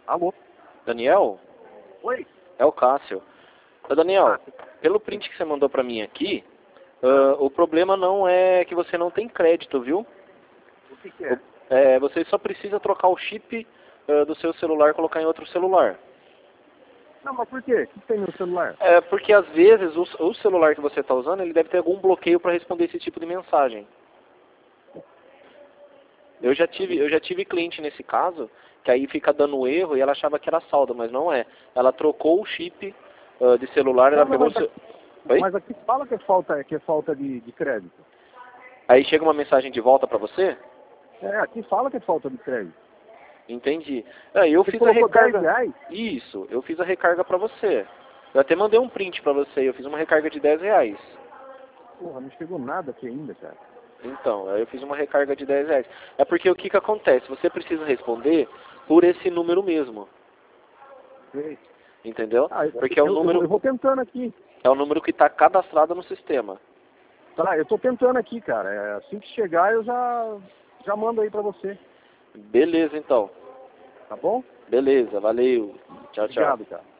Alô? Daniel? Oi? É o Cássio. Ô, Daniel, Ah, pelo print que você mandou pra mim aqui, o problema não é que você não tem crédito, viu? o que é? Você só precisa trocar o chip do seu celular e colocar em outro celular. Não, mas por quê? O que tem no celular? É porque às vezes o celular que você está usando, ele deve ter algum bloqueio para responder esse tipo de mensagem. Eu já tive cliente nesse caso, que aí fica dando erro e ela achava que era saldo, mas não é. Ela trocou o chip de celular, ela Não, não, pegou o seu... Oi? mas aqui fala que é falta de crédito. Aí chega uma mensagem de volta para você? É, aqui fala que é falta de crédito. Entendi. Eu Você fiz a colocou recarga. R$10? Isso, eu fiz a recarga para você. Eu até mandei um print para você, eu fiz uma recarga de R$10. Porra, não chegou nada aqui ainda, cara. Então, aí eu fiz uma recarga de R$10. É porque o que que acontece? Você precisa responder por esse número mesmo, Sei. entendeu? Ah, Porque é o eu número, vou tentando aqui. é o número que está cadastrado no sistema. Tá, eu tô tentando aqui, cara. Assim que chegar eu já mando aí pra você. Beleza, então. Tá bom? Beleza, valeu. Tchau, tchau. Obrigado, cara.